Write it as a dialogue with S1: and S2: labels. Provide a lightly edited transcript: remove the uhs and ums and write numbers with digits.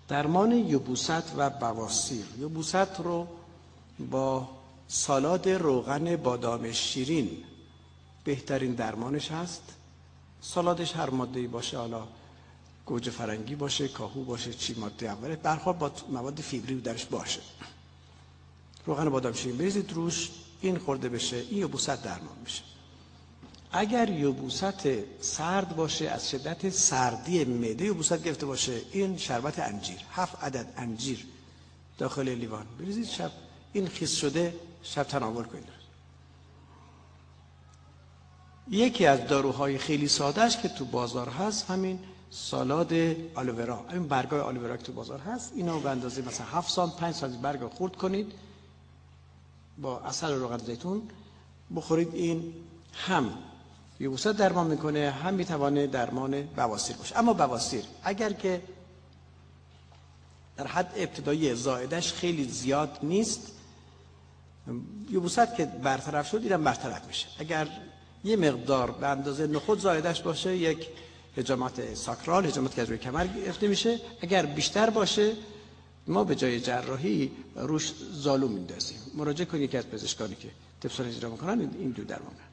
S1: درمان یبوست و بواسیر. یبوست رو با سالاد روغن بادام شیرین بهترین درمانش هست. سالادش هر ماده‌ای باشه، حالا گوجه فرنگی باشه، کاهو باشه، چی ماده اوله، به هر حال با مواد فیبری درش باشه. روغن بادام شیرین بریزید روش، این خورده بشه، این یبوست درمان میشه. اگر یبوست سرد باشه، از شدت سردی معده یبوست گرفته باشه، این شربت انجیر، 7 عدد انجیر داخل لیوان بریزید، شب این خیس شده شب تناول کنید. یکی از داروهای خیلی سادهش که تو بازار هست همین سالاد آلوورا، همین برگای آلوورا که تو بازار هست، اینا به اندازه مثلا 7 سانت 5 سانت برگ خرد کنید با عسل و روغن زیتون بخورید. این هم یبوست درمان میکنه، هم میتونه درمان بواسیر باشه. اما بواسیر اگر که در حد ابتدایی زائدش خیلی زیاد نیست، یبوست که برطرف شد اینم برطرف میشه. اگر یه مقدار به اندازه نخود زائدش باشه، یک حجامت ساکرال، حجامت که از روی کمر گرفته میشه، اگر بیشتر باشه ما به جای جراحی روش زالو میندازیم. مراجعه کنید یکی از پزشکانی که تبسال اجرا میکنن این دو درمان.